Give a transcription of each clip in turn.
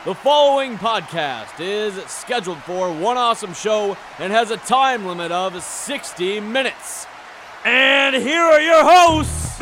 The following podcast is scheduled for one awesome show and has a time limit of 60 minutes. And here are your hosts.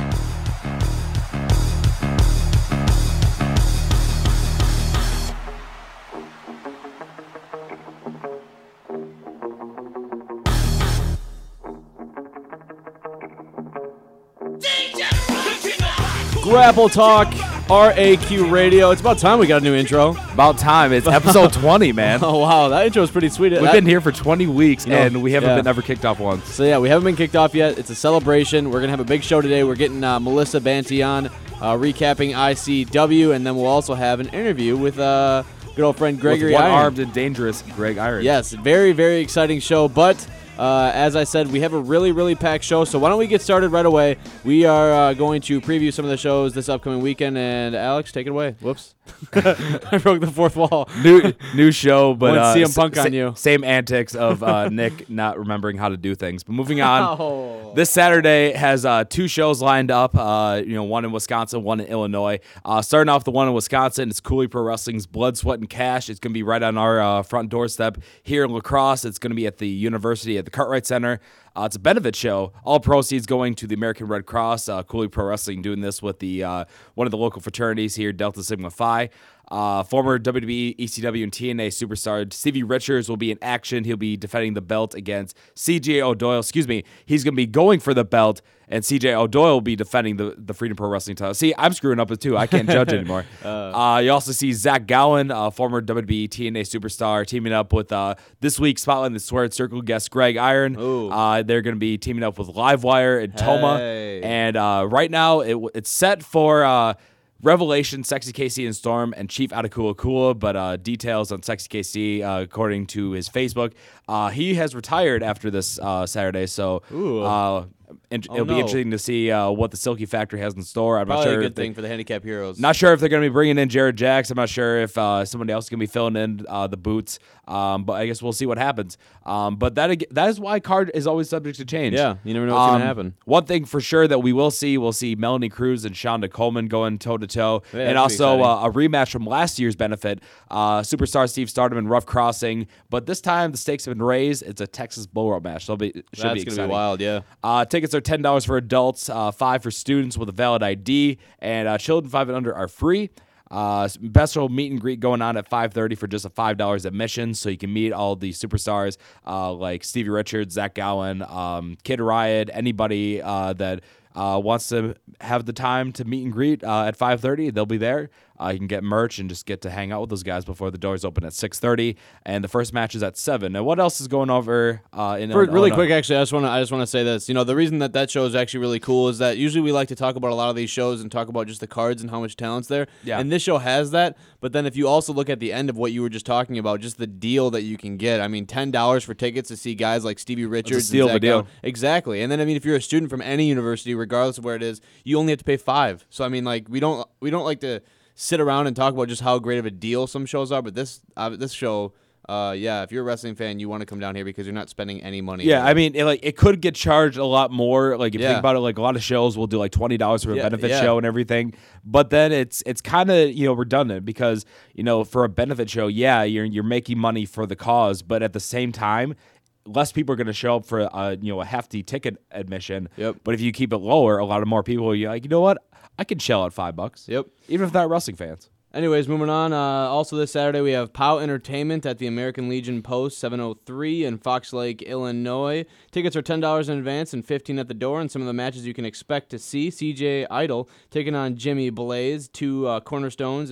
Grapple Talk, RAQ Radio. It's about time we got a new intro. About time. It's episode 20, man. Oh, wow. That intro is pretty sweet. We've been here for 20 weeks, and we haven't been ever kicked off once. So, yeah, we haven't been kicked off yet. It's a celebration. We're going to have a big show today. We're getting Melissa Banty on, recapping ICW, and then we'll also have an interview with good old friend Gregory With Iron. one-armed and dangerous Greg Iron. Yes, very, very exciting show, but... as I said, we have a really, really packed show, so why don't we get started right away? We are going to preview some of the shows this upcoming weekend, and Alex, take it away. Whoops. I broke the fourth wall. New show, but CM Punk on you. Same antics of Nick not remembering how to do things. But moving on, This Saturday has two shows lined up, one in Wisconsin, one in Illinois. Starting off the one in Wisconsin, it's Cooley Pro Wrestling's Blood, Sweat, and Cash. It's going to be right on our front doorstep here in La Crosse. It's going to be at the University at the Cartwright Center. It's a benefit show. All proceeds going to the American Red Cross. Cooley Pro Wrestling doing this with the one of the local fraternities here, Delta Sigma Phi. Former WWE, ECW, and TNA superstar Stevie Richards will be in action. He'll be defending the belt against CJ O'Doyle. He's going to be going for the belt, and CJ O'Doyle will be defending the Freedom Pro Wrestling title. See, I'm screwing up it too. I can't judge anymore. You also see Zach Gowen, former WWE, TNA superstar, teaming up with this week's Spotlight in the Squared Circle guest Greg Iron. They're going to be teaming up with Livewire and Toma. And right now, it's set for... Revelation, Sexy KC and Storm, and Chief Atakula Kula, but details on Sexy KC, according to his Facebook. He has retired after this Saturday, so it'll be interesting to see what the Silky Factory has in store. I'm Probably not sure a good thing for the Handicap Heroes. Not sure if they're going to be bringing in Jared Jacks. I'm not sure if somebody else is going to be filling in the boots, but I guess we'll see what happens. But that is why card is always subject to change. Yeah, you never know what's going to happen. One thing for sure that we'll see Melanie Cruz and Shonda Coleman going toe-to-toe, and also a rematch from last year's benefit, Superstar Steve Stardom and Rough Crossing, but this time the stakes have been raised. It's a Texas Bull Rope match. Should be exciting. That's going to be wild, yeah. Tickets are $10 for adults, $5 for students with a valid ID, and children 5 and under are free. Special meet and greet going on at 5:30 for just a $5 admission, so you can meet all the superstars like Stevie Richards, Zach Gowen, Kid Riot, anybody that wants to have the time to meet and greet at 5:30. They'll be there. You can get merch and just get to hang out with those guys before the doors open at 6:30, and the first match is at 7. Now, what else is going over in Illinois? Really quick, actually, I just want to say this. The reason that show is actually really cool is that usually we like to talk about a lot of these shows and talk about just the cards and how much talent's there. Yeah. And this show has that, but then if you also look at the end of what you were just talking about, just the deal that you can get. I mean, $10 for tickets to see guys like Stevie Richards. It's a steal of a deal. Exactly. And then, if you're a student from any university, regardless of where it is, you only have to pay $5. So, we don't like to sit around and talk about just how great of a deal some shows are, but this show, if you're a wrestling fan, you want to come down here because you're not spending any money. Yeah, it could get charged a lot more. Like, if you think about it, like a lot of shows will do like $20 for a benefit show and everything, but then it's kind of redundant because for a benefit show, you're making money for the cause, but at the same time, less people are going to show up for a hefty ticket admission. Yep. But if you keep it lower, a lot of more people are like, you know what? I can shell out $5. Yep. Even if they're not wrestling fans. Anyways, moving on. Also this Saturday we have POW Entertainment at the American Legion Post 703 in Fox Lake, Illinois. Tickets are $10 in advance and $15 at the door, and some of the matches you can expect to see. CJ Idol taking on Jimmy Blaze, two cornerstones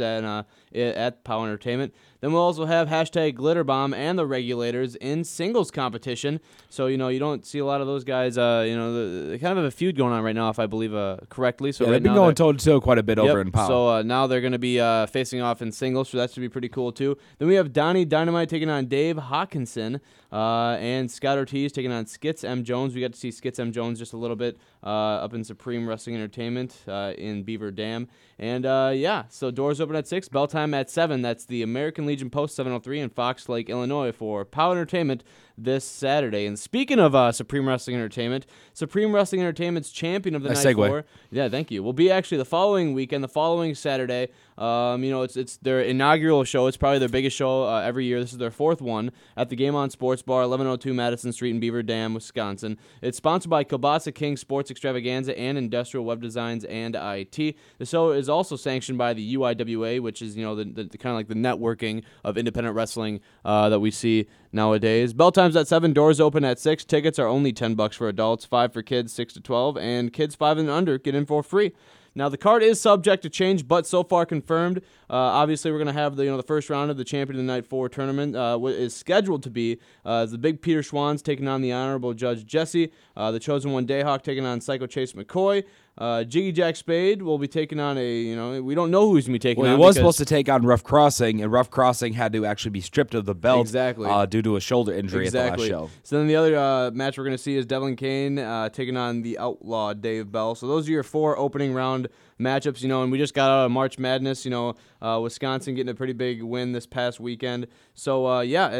at POW Entertainment. Then we'll also have #Glitterbomb and the Regulators in singles competition. So, you don't see a lot of those guys, they kind of have a feud going on right now, if I believe correctly. So they've been going toe-to-toe quite a bit over in POW. So now they're going to be facing off in singles, so that should be pretty cool too. Then we have Donnie Dynamite taking on Dave Hawkinson, and Scott Ortiz taking on Skits M. Jones. We got to see Skits M. Jones just a little bit up in Supreme Wrestling Entertainment in Beaver Dam. And so doors open at 6, bell time at 7. That's the American Legion Post 703 in Fox Lake, Illinois for POW Entertainment this Saturday. And speaking of Supreme Wrestling Entertainment, Supreme Wrestling Entertainment's champion of the nice Night segue. 4. Yeah, thank you. Will be actually the following weekend, the following Saturday. It's their inaugural show. It's probably their biggest show every year. This is their 4th one at the Game On Sports Bar, 1102 Madison Street in Beaver Dam, Wisconsin. It's sponsored by Kielbasa King Sports Extravaganza and Industrial Web Designs and IT. The show is also sanctioned by the UIWA, which is the kind of like the networking of independent wrestling that we see nowadays. Bell time's at 7, doors open at 6. Tickets are only $10 for adults, 5 for kids 6 to 12, and kids 5 and under get in for free. Now, the card is subject to change, but so far confirmed. Obviously, we're going to have the first round of the Champion of the Night 4 tournament. What is scheduled to be the Big Peter Schwans taking on the Honorable Judge Jesse, the Chosen One Dayhawk taking on Psycho Chase McCoy. Jiggy Jack Spade will be taking on we don't know who he's going to be taking on. Well, he was supposed to take on Rough Crossing, and Rough Crossing had to actually be stripped of the belt due to a shoulder injury at the last show. So then the other match we're going to see is Devlin Kane taking on the Outlaw Dave Bell. So those are your 4 opening round matchups, and we just got out of March Madness, Wisconsin getting a pretty big win this past weekend. So,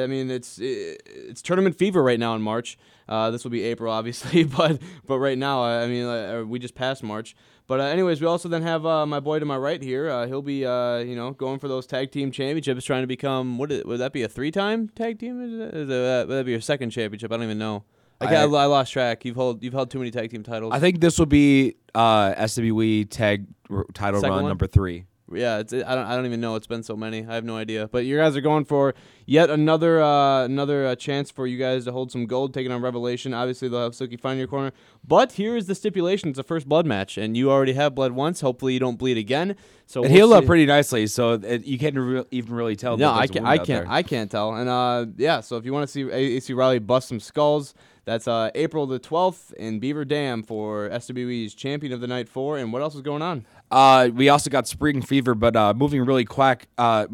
it's tournament fever right now in March. This will be April, obviously, but right now, we just passed March. But anyways, we also then have my boy to my right here. He'll be, going for those tag team championships, trying to become, would that be a 3-time tag team? Would that be your second championship? I don't even know. I lost track. You've held too many tag team titles. I think this will be SWE tag title Second run one? number 3. Yeah, I don't even know. It's been so many. I have no idea. But you guys are going for yet another chance for you guys to hold some gold, taking on Revelation. Obviously, they'll have Suki Fine in your corner. But here is the stipulation: it's a first blood match, and you already have bled once. Hopefully, you don't bleed again. So it healed up pretty nicely, so you can't even really tell. No, I can't tell. And so if you want to see AC Riley bust some skulls, that's April the 12th in Beaver Dam for SWE's Champion of the Night 4. And what else is going on? We also got Spring Fever, but moving really quack.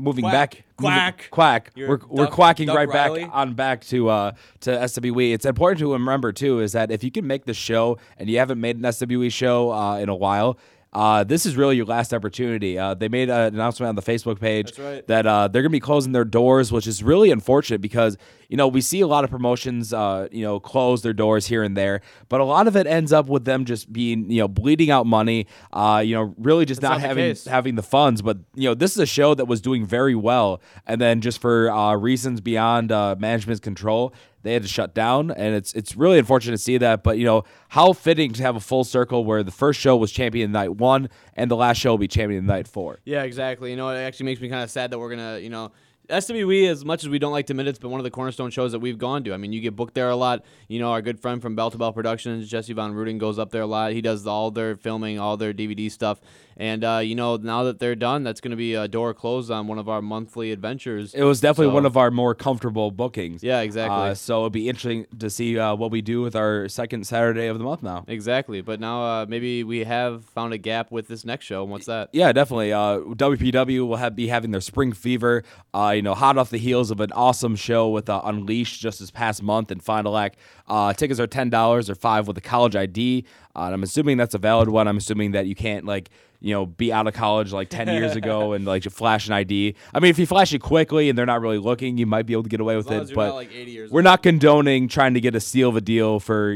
Quack. We're quacking Duck right Riley. back to SWE. It's important to remember too is that if you can make the show and you haven't made an SWE show in a while. This is really your last opportunity. They made an announcement on the Facebook page that they're going to be closing their doors, which is really unfortunate because, we see a lot of promotions, close their doors here and there, but a lot of it ends up with them just being, bleeding out money, really just not having the funds. But, this is a show that was doing very well, and then just for reasons beyond management's control, they had to shut down, and it's really unfortunate to see that. But, how fitting to have a full circle where the first show was Champion of the Night 1 and the last show will be Champion of the Night 4. Yeah, exactly. It actually makes me kind of sad that we're going to, SWE, as much as we don't like to admit, it's been one of the cornerstone shows that we've gone to. I mean, you get booked there a lot. Our good friend from Bell to Bell Productions, Jesse Von Ruding, goes up there a lot. He does all their filming, all their DVD stuff. And, now that they're done, that's going to be a door closed on one of our monthly adventures. It was definitely one of our more comfortable bookings. Yeah, exactly. So it'll be interesting to see what we do with our second Saturday of the month now. Exactly. But now maybe we have found a gap with this next show. And what's that? Yeah, definitely. WPW will be having their Spring Fever, hot off the heels of an awesome show with Unleashed just this past month in Fond du Lac. Tickets are $10 or $5 with a college ID. And I'm assuming that's a valid one. I'm assuming that you can't, be out of college 10 years ago and flash an ID. I mean, if you flash it quickly and they're not really looking, you might be able to get away with it. But 80 years we're not condoning trying to get a steal of a deal for,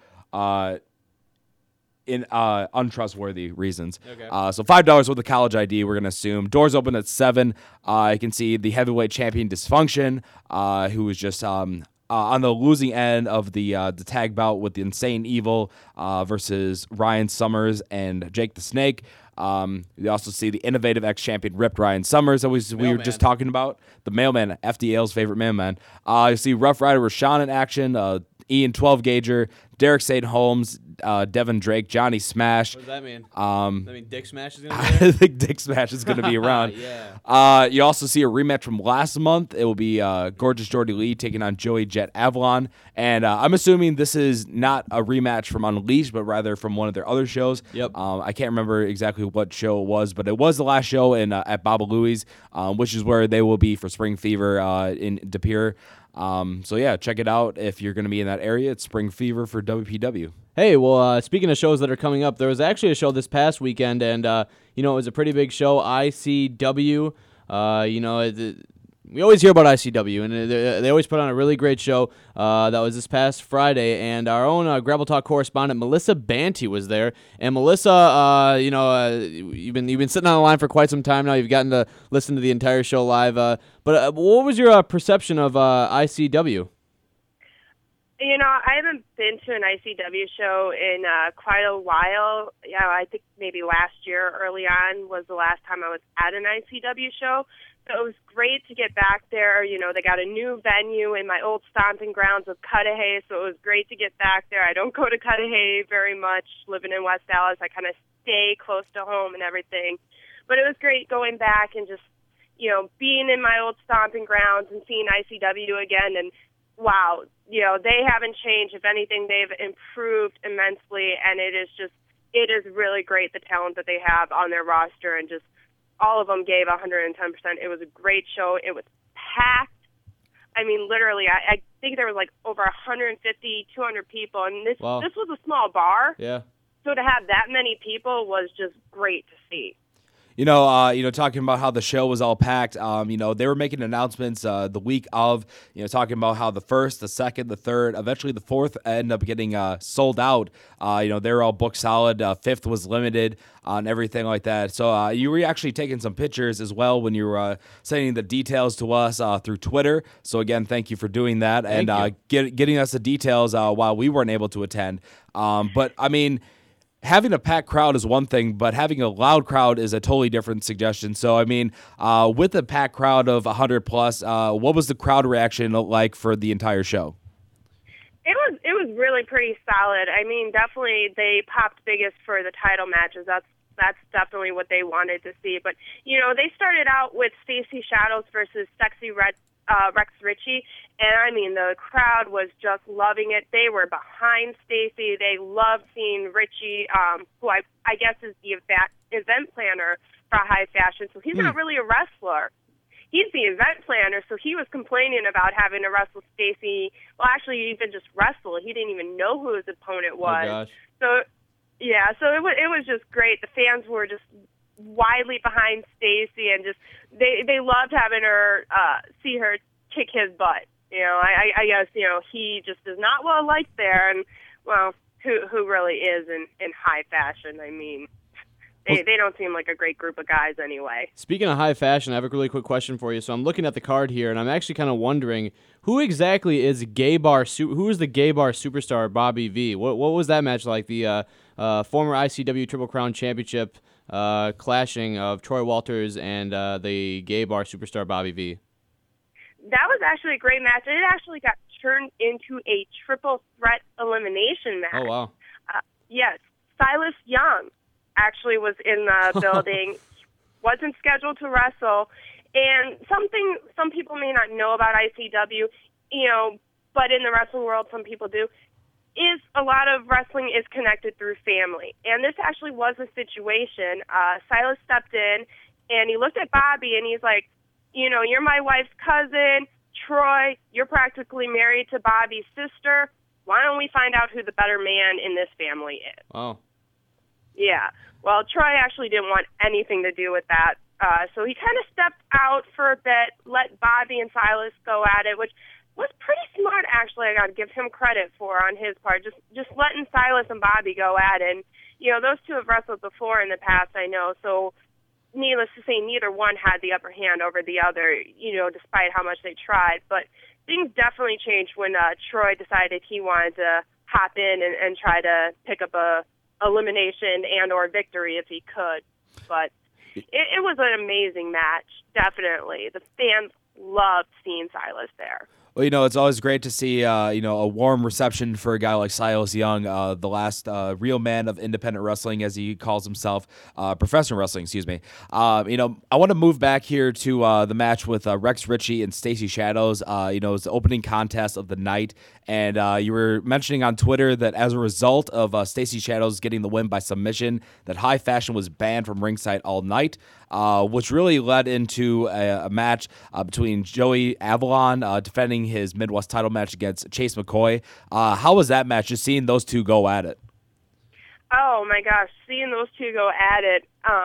in untrustworthy reasons. Okay. So $5 with a college ID, we're going to assume. Doors open at 7. You can see the heavyweight champion Dysfunction, who was just on the losing end of the tag bout with the Insane Evil versus Ryan Summers and Jake the Snake. You also see the innovative ex-champion Ripped Ryan Summers that we were just talking about. The Mailman, FDL's favorite mailman. You see Rough Rider Rashawn in action, Ian 12-Gauger, Derek St. Holmes, Devin Drake, Johnny Smash. What does that mean? That mean Dick Smash is going to be there? I think Dick Smash is going to be around. Yeah. You also see a rematch from last month. It will be Gorgeous Jordy Lee taking on Joey Jet Avalon. And I'm assuming this is not a rematch from Unleashed, but rather from one of their other shows. Yep. I can't remember exactly what show it was, but it was the last show at Baba Louie's, which is where they will be for Spring Fever in De Pere. So yeah, check it out if you're going to be in that area. It's Spring Fever for WPW. Hey, well, speaking of shows that are coming up, there was actually a show this past weekend, and it was a pretty big show. ICW, we always hear about ICW, and they always put on a really great show. That was this past Friday, and our own Gravel Talk correspondent Melissa Banty was there. And Melissa, you've been sitting on the line for quite some time now. You've gotten to listen to the entire show live. But what was your perception of ICW? I haven't been to an ICW show in quite a while. I think maybe last year early on was the last time I was at an ICW show. So it was great to get back there. They got a new venue in my old stomping grounds of Cudahy, so it was great to get back there. I don't go to Cudahy very much, living in West Dallas. I kind of stay close to home and everything. But it was great going back and just, being in my old stomping grounds and seeing ICW again. And wow, they haven't changed. If anything, they've improved immensely, and it is really great, the talent that they have on their roster, and just all of them gave 110%. It was a great show. It was packed. I mean, literally, I think there was like over 150, 200 people, and this was a small bar. Yeah. So to have that many people was just great to see. Talking about how the show was all packed, they were making announcements the week of, talking about how the first, the second, the third, eventually the fourth ended up getting sold out. They were all booked solid. Fifth was limited and everything like that. So you were actually taking some pictures as well when you were sending the details to us through Twitter. So again, thank you for doing that and getting us the details while we weren't able to attend. But I mean, having a packed crowd is one thing, but having a loud crowd is a totally different suggestion. So, I mean, with a packed crowd of 100 plus, what was the crowd reaction like for the entire show? It was really pretty solid. I mean, definitely they popped biggest for the title matches. That's definitely what they wanted to see. But they started out with Stacy Shadows versus Sexy Rex Ritchie, and I mean the crowd was just loving it. They were behind Stacy. They loved seeing Ritchie, who I guess is the event planner for High Fashion. So he's not really a wrestler. He's the event planner, so he was complaining about having to wrestle Stacy. Well, actually, even just wrestle. He didn't even know who his opponent was. Oh, gosh. So it was just great. The fans were just widely behind Stacy, and just they loved having her see her kick his butt. I guess he just is not well liked there, and well, who really is in High Fashion? I mean, they don't seem like a great group of guys anyway. Speaking of High Fashion, I have a really quick question for you. So I'm looking at the card here, and I'm actually kind of wondering who exactly is who is the gay bar superstar Bobby V? What was that match like? The former ICW Triple Crown Championship clashing of Troy Walters and the gay bar superstar Bobby V. That was actually a great match. It actually got turned into a triple threat elimination match. Oh, wow. Yes. Silas Young actually was in the building, wasn't scheduled to wrestle. And something some people may not know about ICW, but in the wrestling world some people do, is a lot of wrestling is connected through family. And this actually was a situation. Silas stepped in, and he looked at Bobby, and he's like, you're my wife's cousin. Troy, you're practically married to Bobby's sister. Why don't we find out who the better man in this family is? Oh. Yeah. Well, Troy actually didn't want anything to do with that. So he kind of stepped out for a bit, let Bobby and Silas go at it, which was pretty smart, actually. I got to give him credit for on his part, just letting Silas and Bobby go at it. And, those two have wrestled before in the past, I know. So needless to say, neither one had the upper hand over the other, despite how much they tried. But things definitely changed when Troy decided he wanted to hop in and try to pick up a elimination and or victory if he could. But it was an amazing match, definitely. The fans loved seeing Silas there. Well, it's always great to see, a warm reception for a guy like Silas Young, the last real man of independent wrestling, as he calls himself, professional wrestling, excuse me. I want to move back here to the match with Rex Ritchie and Stacy Shadows. It was the opening contest of the night, and you were mentioning on Twitter that as a result of Stacy Shadows getting the win by submission, that High Fashion was banned from ringside all night, which really led into a match between Joey Avalon defending his Midwest title match against Chase McCoy. How was that match, just seeing those two go at it? Oh, my gosh, seeing those two go at it,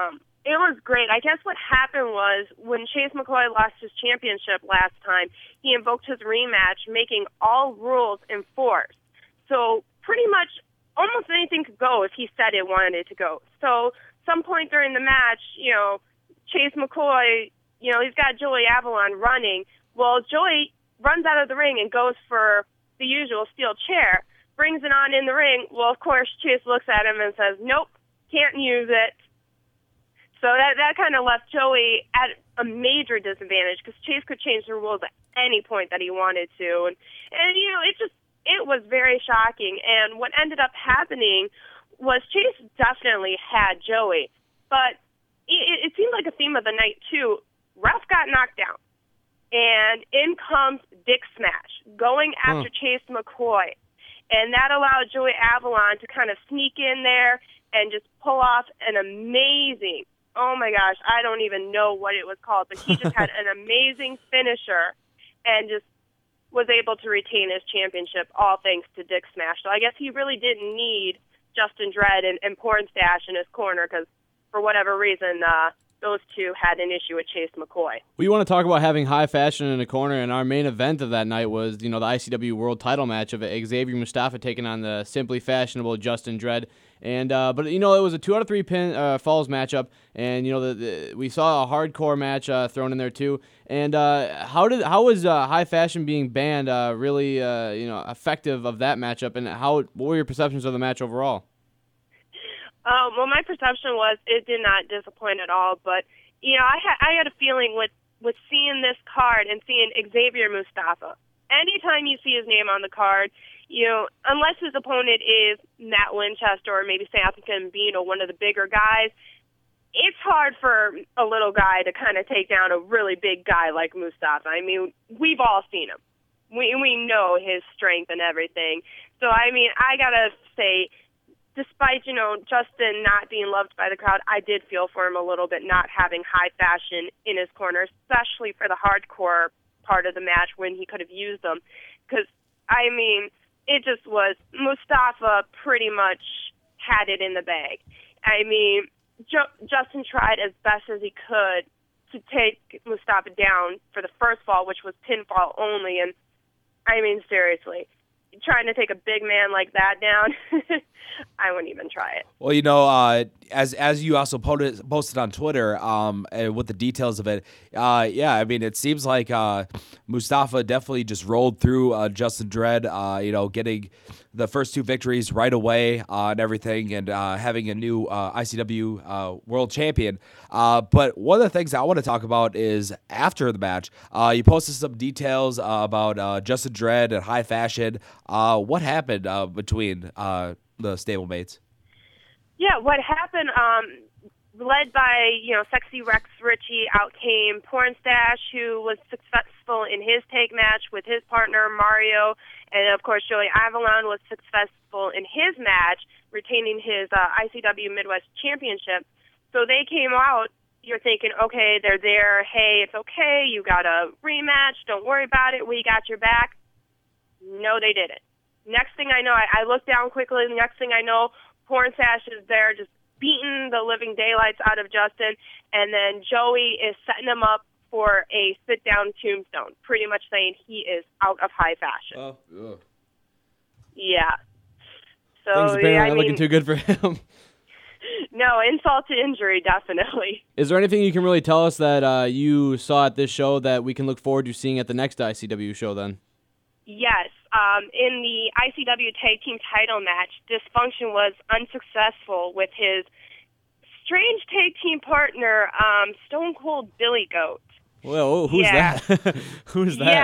It was great. I guess what happened was when Chase McCoy lost his championship last time, he invoked his rematch, making all rules enforced. So pretty much almost anything could go if he said it wanted it to go. So some point during the match, Chase McCoy, he's got Joey Avalon running. Well, Joey runs out of the ring and goes for the usual steel chair, brings it on in the ring. Well, of course, Chase looks at him and says, nope, can't use it. So that kind of left Joey at a major disadvantage because Chase could change the rules at any point that he wanted to. And it was very shocking. And what ended up happening was Chase definitely had Joey. But it seemed like a theme of the night, too. Ref got knocked down. And in comes Dick Smash, going after Chase McCoy. And that allowed Joey Avalon to kind of sneak in there and just pull off an amazing, oh my gosh, I don't even know what it was called, but he just had an amazing finisher and just was able to retain his championship, all thanks to Dick Smash. So I guess he really didn't need Justin Dredd and Pornstache in his corner because for whatever reason, those two had an issue with Chase McCoy. We want to talk about having high fashion in a corner, and our main event of that night was, the ICW World Title match of Xavier Mustafa taking on the simply fashionable Justin Dredd. And but it was a 2 out of 3 pin falls matchup, and we saw a hardcore match thrown in there too. And how was high fashion being banned really effective of that matchup, and what were your perceptions of the match overall? Well, my perception was it did not disappoint at all. But I had a feeling with seeing this card and seeing Xavier Mustafa. Anytime you see his name on the card, unless his opponent is Matt Winchester or maybe Sam Bean, one of the bigger guys, it's hard for a little guy to kind of take down a really big guy like Mustafa. I mean, we've all seen him. We know his strength and everything. So, I mean, I got to say, despite, Justin not being loved by the crowd, I did feel for him a little bit not having high fashion in his corner, especially for the hardcore part of the match when he could have used them. Because, I mean, it just was Mustafa pretty much had it in the bag. I mean, Justin tried as best as he could to take Mustafa down for the first fall, which was pinfall only. And, I mean, seriously, trying to take a big man like that down, I wouldn't even try it. Well, as you also posted on Twitter with the details of it, I mean, it seems like Mustafa definitely just rolled through Justin Dredd, getting the first 2 victories right away and everything, and having a new ICW world champion. But one of the things I want to talk about is after the match, you posted some details about Justin Dredd and high fashion. What happened between the stablemates? Yeah, what happened, led by, Sexy Rex Ritchie, out came Pornstache, who was successful in his tag match with his partner, Mario, and, of course, Joey Avalon was successful in his match, retaining his ICW Midwest Championship. So they came out, you're thinking, okay, they're there, hey, it's okay, you got a rematch, don't worry about it, we got your back. No, they didn't. Next thing I know, I looked down quickly, and the next thing I know, Pornstache is there just beating the living daylights out of Justin, and then Joey is setting him up for a sit-down tombstone, pretty much saying he is out of high fashion. Oh, ugh. Yeah. So, things apparently not looking too good for him. No, insult to injury, definitely. Is there anything you can really tell us that you saw at this show that we can look forward to seeing at the next ICW show then? Yes. In the ICW Tag Team title match, Dysfunction was unsuccessful with his strange tag team partner, Stone Cold Billy Goat. Well, who's that? Who's that?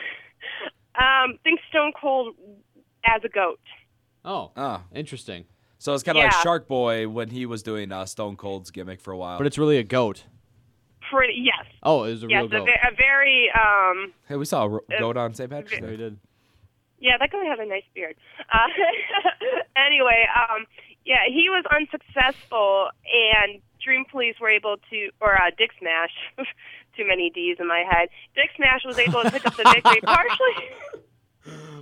Yeah. Think Stone Cold as a goat. Oh, interesting. So it's kind of like Shark Boy when he was doing Stone Cold's gimmick for a while. But it's really a goat. Yes. Oh, it was a real goat. Yes, a very... hey, we saw a goat on St. Patrick's Day. Yeah, we did. Yeah, that guy had a nice beard. Anyway, he was unsuccessful, and Dream Police were able to... Or Dick Smash. Too many D's in my head. Dick Smash was able to pick up the victory partially...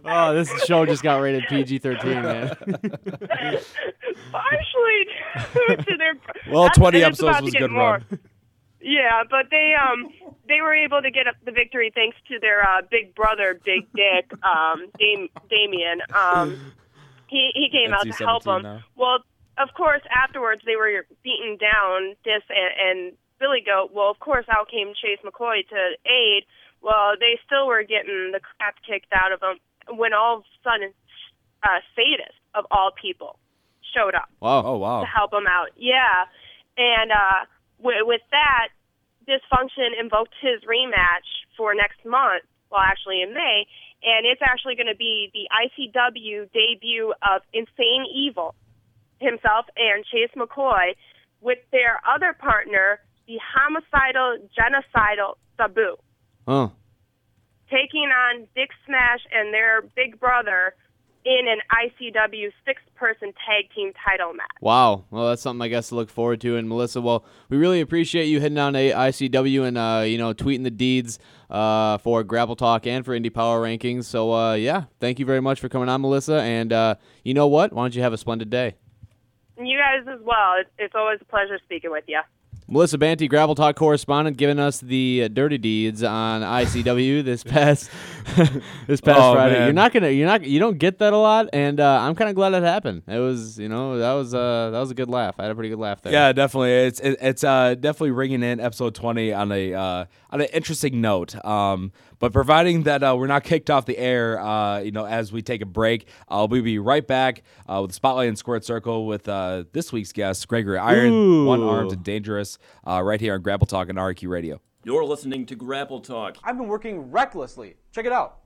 Oh, this show just got rated PG-13, man. Partially to their. Well, 20 episodes was a good run. Yeah, but they were able to get up the victory thanks to their big brother, Big Dick, Damien. He came out to help them. Now. Well, of course, afterwards they were beaten down. And Billy Goat. Well, of course, out came Chase McCoy to aid. Well, they still were getting the crap kicked out of them when all of a sudden, Sadist of all people showed up. Wow! Oh, wow! To help them out. Yeah, and with that, Dysfunction invoked his rematch for next month. Well, actually in May, and it's actually going to be the ICW debut of Insane Evil himself and Chase McCoy with their other partner, the homicidal, genocidal Sabu. Oh. Taking on Dick Smash and their big brother in an ICW 6-person tag team title match. Wow. Well, that's something I guess to look forward to. And Melissa, well, we really appreciate you hitting on ICW and tweeting the deeds for Grapple Talk and for Indie Power Rankings. So yeah, thank you very much for coming on, Melissa. And you know what? Why don't you have a splendid day? You guys as well. It's always a pleasure speaking with you. Melissa Banty, Gravel Talk correspondent, giving us the dirty deeds on ICW this past Friday. Man. You don't get that a lot, and I'm kind of glad it happened. It was, that was a good laugh. I had a pretty good laugh there. Yeah, definitely. It's definitely ringing in episode 20 on an interesting note. But providing that we're not kicked off the air, as we take a break, we'll be right back with Spotlight and Squared Circle with this week's guest, Gregory Iron, Ooh. One Armed and Dangerous, right here on Grapple Talk and RQ Radio. You're listening to Grapple Talk. I've been working recklessly. Check it out.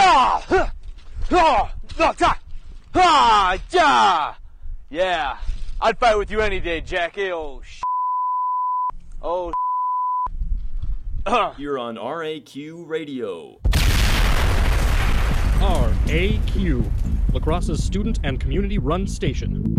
Yeah, I'd fight with you any day, Jackie. Oh, You're on RAQ Radio. RAQ, Lacrosse's student and community-run station.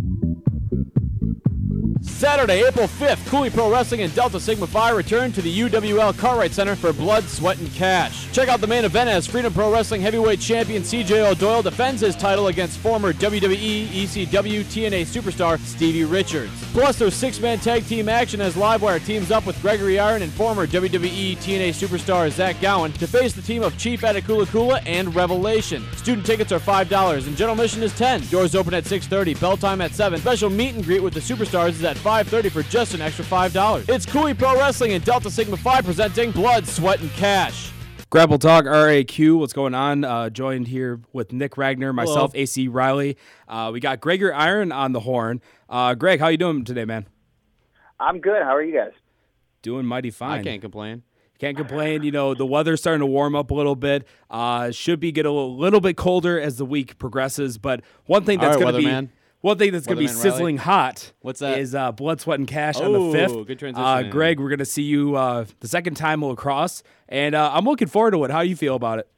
Saturday, April 5th, Cooley Pro Wrestling and Delta Sigma Phi return to the UWL Cartwright Center for Blood, Sweat, and Cash. Check out the main event as Freedom Pro Wrestling heavyweight champion CJ O'Doyle defends his title against former WWE, ECW, TNA superstar Stevie Richards. Plus, there's 6-man tag team action as Livewire teams up with Gregory Iron and former WWE, TNA superstar Zach Gowen to face the team of Chief Atakula Kula and Revelation. Student tickets are $5 and general admission is $10. Doors open at 6:30, bell time at 7. Special meet and greet with the superstars is at 5:30 for just an extra $5. It's Cooley Pro Wrestling and Delta Sigma Phi presenting Blood, Sweat, and Cash. Grapple Talk, RAQ, what's going on? Joined here with Nick Ragnar, myself, Hello. AC Riley. We got Gregory Iron on the horn. Greg, how you doing today, man? I'm good. How are you guys? Doing mighty fine. I can't complain. Can't complain. The weather's starting to warm up a little bit. Should get a little bit colder as the week progresses. But one thing that's going to be Weatherman. one thing that's going to be Weatherman sizzling hot. What's that? Is Blood, Sweat, and Cash on the 5th. Good transition. Greg, we're going to see you the second time lacrosse, and I'm looking forward to it. How do you feel about it?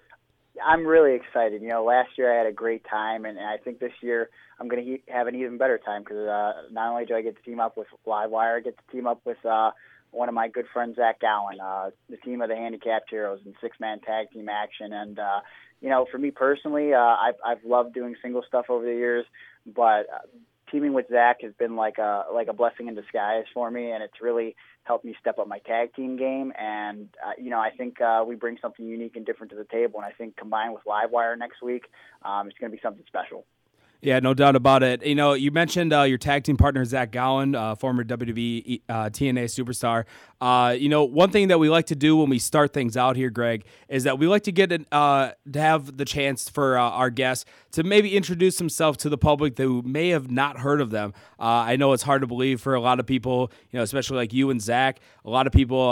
I'm really excited. Last year I had a great time, and I think this year I'm going to have an even better time because not only do I get to team up with Livewire, I get to team up with one of my good friends, Zach Gowen, the team of the Handicapped Heroes in 6-man tag team action. And, for me personally, I've loved doing single stuff over the years, but teaming with Zach has been like a blessing in disguise for me, and it's really helped me step up my tag team game. And, I think we bring something unique and different to the table, and I think combined with Livewire next week, it's going to be something special. Yeah, no doubt about it. You mentioned your tag team partner, Zach Gowen, former WWE TNA superstar. One thing that we like to do when we start things out here, Greg, is that we like to get to have the chance for our guests to maybe introduce himself to the public who may have not heard of them. I know it's hard to believe for a lot of people, especially like you and Zach. A lot of people,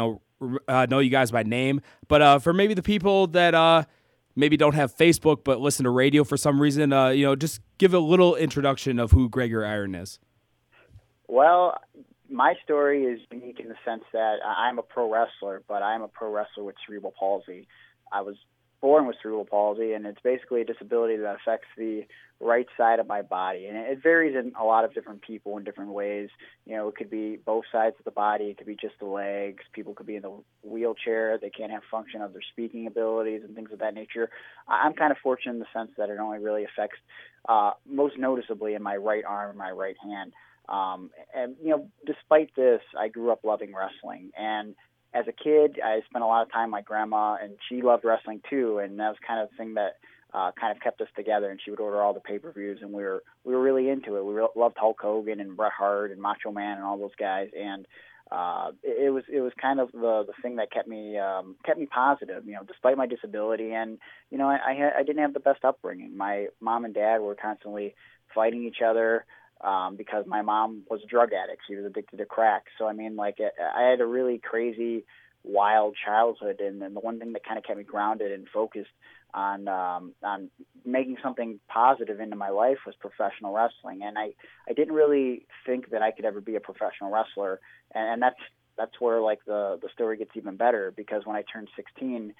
know you guys by name. But for maybe the people that maybe don't have Facebook but listen to radio for some reason, just give a little introduction of who Gregory Iron is. Well, my story is unique in the sense that I'm a pro wrestler, but I'm a pro wrestler with cerebral palsy. I was born with cerebral palsy, and it's basically a disability that affects the right side of my body. And it varies in a lot of different people in different ways. You know, it could be both sides of the body. It could be just the legs. People could be in the wheelchair. They can't have function of their speaking abilities and things of that nature. I'm kind of fortunate in the sense that it only really affects most noticeably in my right arm and my right hand. And, you know, despite this, I grew up loving wrestling. And as a kid, I spent a lot of time with my grandma, and she loved wrestling too. And that was kind of the thing that kind of kept us together. And she would order all the pay-per-views, and we were really into it. We loved Hulk Hogan and Bret Hart and Macho Man and all those guys. And it was kind of the thing that kept me positive, you know, despite my disability. And, you know, I didn't have the best upbringing. My mom and dad were constantly fighting each other. Because my mom was a drug addict. She was addicted to crack. So, I mean, like, I had a really crazy, wild childhood, and the one thing that kind of kept me grounded and focused on making something positive into my life was professional wrestling. And I didn't really think that I could ever be a professional wrestler, and that's where, like, the story gets even better, because when I turned 16,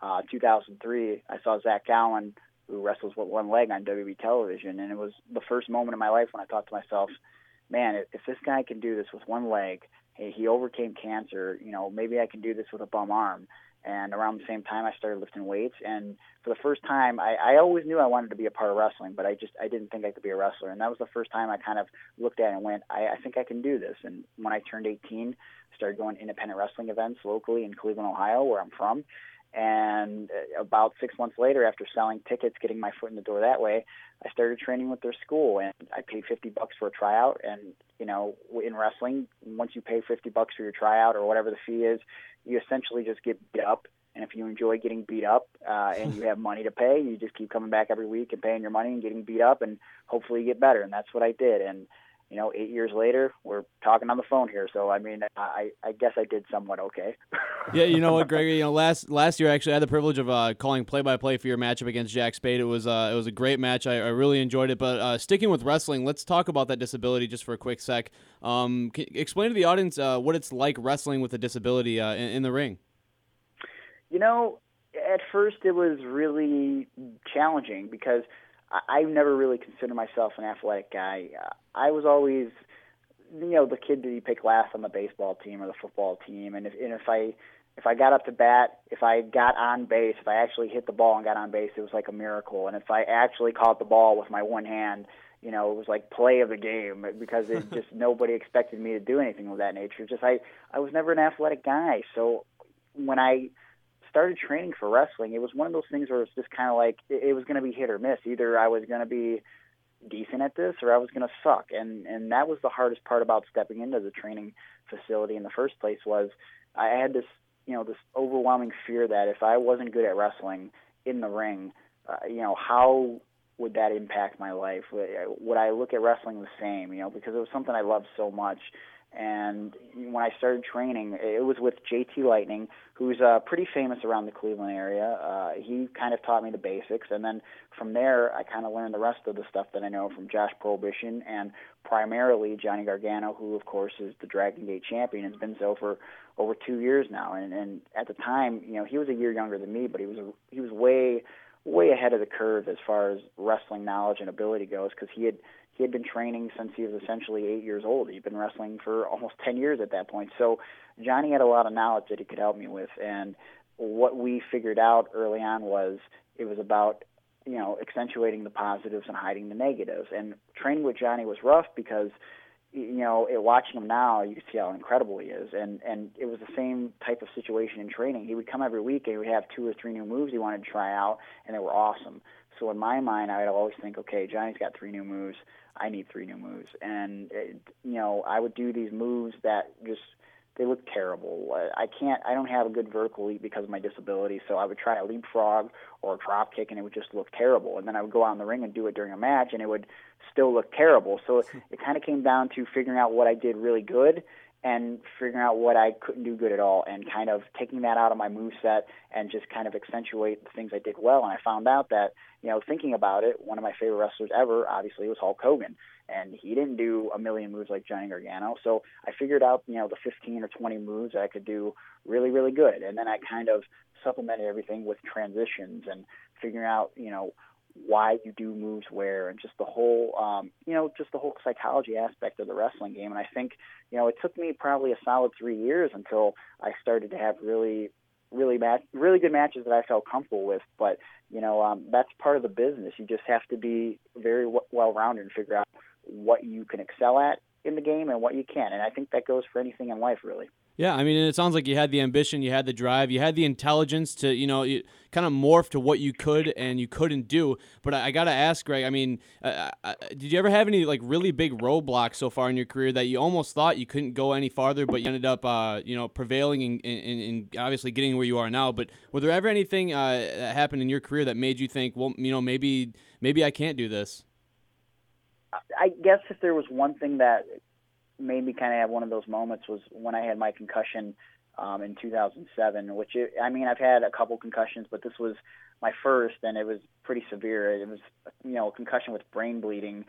2003, I saw Zach Gowen, who wrestles with one leg on WB television. And it was the first moment in my life when I thought to myself, man, if this guy can do this with one leg, hey, he overcame cancer, you know, maybe I can do this with a bum arm. And around the same time, I started lifting weights. And for the first time, I always knew I wanted to be a part of wrestling, but I didn't think I could be a wrestler. And that was the first time I kind of looked at it and went, I think I can do this. And when I turned 18, I started going to independent wrestling events locally in Cleveland, Ohio, where I'm from. And about 6 months later, after selling tickets, getting my foot in the door that way, I started training with their school, and I paid $50 for a tryout. And, you know, in wrestling, once you pay $50 for your tryout or whatever the fee is, you essentially just get beat up. And if you enjoy getting beat up and you have money to pay, you just keep coming back every week and paying your money and getting beat up, and hopefully you get better. And that's what I did. And, you know, 8 years later, we're talking on the phone here. So, I mean, I guess I did somewhat okay. Yeah, you know what, Gregory? You know, last year actually I had the privilege of calling play-by-play for your matchup against Jack Spade. It was a great match. I really enjoyed it. But sticking with wrestling, let's talk about that disability just for a quick sec. Explain to the audience what it's like wrestling with a disability in the ring. You know, at first it was really challenging because I've never really considered myself an athletic guy. I was always, you know, the kid that you pick last on the baseball team or the football team. And if I got up to bat, if I got on base, if I actually hit the ball and got on base, it was like a miracle. And if I actually caught the ball with my one hand, you know, it was like play of the game, because it just nobody expected me to do anything of that nature. Just I was never an athletic guy. So when I started training for wrestling, it was one of those things where it's just kind of like it was going to be hit or miss. Either I was going to be decent at this or I was going to suck. And that was the hardest part about stepping into the training facility in the first place. Was I had this, you know, this overwhelming fear that if I wasn't good at wrestling in the ring, you know, how would that impact my life? Would I look at wrestling the same, you know, because it was something I loved so much. And when I started training, it was with JT Lightning, who's pretty famous around the Cleveland area. He kind of taught me the basics, and then from there, I kind of learned the rest of the stuff that I know from Josh Prohibition and primarily Johnny Gargano, who, of course, is the Dragon Gate champion and has been so for over 2 years now. And at the time, you know, he was a year younger than me, but he was way ahead of the curve as far as wrestling knowledge and ability goes, because he had been training since he was essentially 8 years old. He'd been wrestling for almost 10 years at that point. So Johnny had a lot of knowledge that he could help me with. And what we figured out early on was it was about, you know, accentuating the positives and hiding the negatives. And training with Johnny was rough because, you know, watching him now, you can see how incredible he is. And it was the same type of situation in training. He would come every week and he would have 2 or 3 new moves he wanted to try out, and they were awesome. So in my mind, I would always think, okay, Johnny's got 3 new moves. I need 3 new moves. And, you know, I would do these moves that just, they look terrible. I don't have a good vertical leap because of my disability, so I would try a leapfrog or a drop kick, and it would just look terrible. And then I would go out in the ring and do it during a match, and it would still look terrible. So it kind of came down to figuring out what I did really good and figuring out what I couldn't do good at all, and kind of taking that out of my moveset and just kind of accentuate the things I did well. And I found out that, thinking about it, one of my favorite wrestlers ever, obviously, was Hulk Hogan. And he didn't do a million moves like Johnny Gargano. So I figured out, the 15 or 20 moves that I could do really, really good. And then I kind of supplemented everything with transitions and figuring out, why you do moves where, and just the whole, just the whole psychology aspect of the wrestling game. And I think, it took me probably a solid 3 years until I started to have really good matches that I felt comfortable with. But, that's part of the business. You just have to be very well-rounded and figure out what you can excel at in the game and what you can. And I think that goes for anything in life, really. Yeah, I mean, and it sounds like you had the ambition, you had the drive, you had the intelligence to, you kind of morph to what you could and you couldn't do. But I got to ask, Greg, I mean, did you ever have any, really big roadblocks so far in your career that you almost thought you couldn't go any farther, but you ended up, prevailing in obviously getting where you are now? But were there ever anything that happened in your career that made you think, well, maybe I can't do this? I guess if there was one thing that made me kind of have one of those moments was when I had my concussion in 2007, which, I've had a couple concussions, but this was my first, and it was pretty severe. It was, a concussion with brain bleeding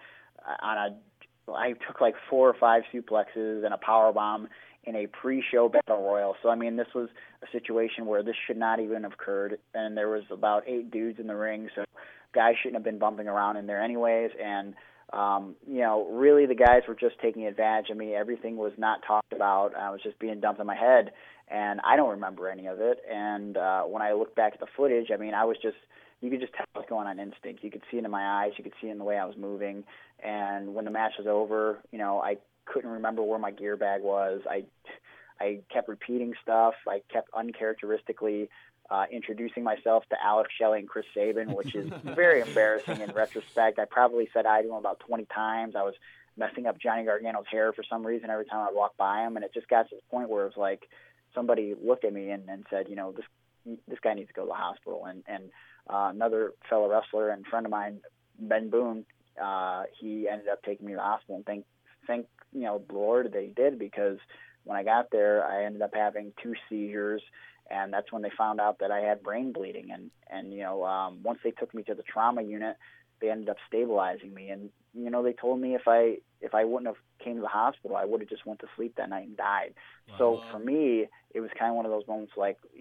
I took 4 or 5 suplexes and a power bomb in a pre-show battle royal. So, this was a situation where this should not even have occurred, and there was about 8 dudes in the ring, so guys shouldn't have been bumping around in there anyways, and really the guys were just taking advantage of me. Everything was not talked about. I was just being dumped in my head, and I don't remember any of it. And when I look back at the footage, I was just, you could just tell I was going on instinct. You could see it in my eyes. You could see it in the way I was moving. And when the match was over, I couldn't remember where my gear bag was. I kept repeating stuff. I kept uncharacteristically introducing myself to Alex Shelley and Chris Sabin, which is very embarrassing in retrospect. I probably said hi to him about 20 times. I was messing up Johnny Gargano's hair for some reason every time I walked by him, and it just got to the point where it was like somebody looked at me and said, this guy needs to go to the hospital. And another fellow wrestler and friend of mine, Ben Boone, he ended up taking me to the hospital, and thank the Lord they did, because when I got there, I ended up having 2 seizures. And that's when they found out that I had brain bleeding. And once they took me to the trauma unit, they ended up stabilizing me. And, they told me if I wouldn't have came to the hospital, I would have just went to sleep that night and died. Wow. So for me, it was kind of one of those moments